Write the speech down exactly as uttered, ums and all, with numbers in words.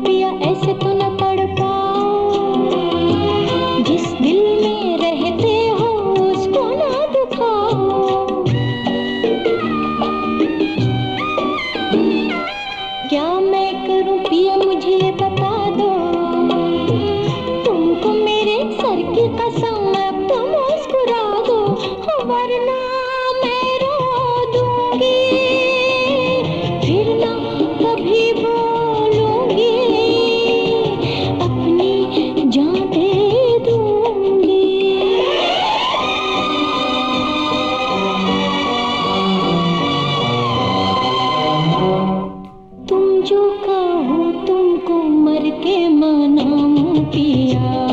पिया ऐसे तो न तड़पाओ, जिस दिल में रहते हो उसको ना दुखाओ। क्या मैं करूं पिया मुझे बता दो, तुमको मेरे सर की कसम अब तो मुस्कुरा दो, वरना मैं रो दूंगी, फिर ना कभी बोलूंगी, अपनी जान दे दूंगी। तुम जो कहो तुमको मर के मनाऊं पिया,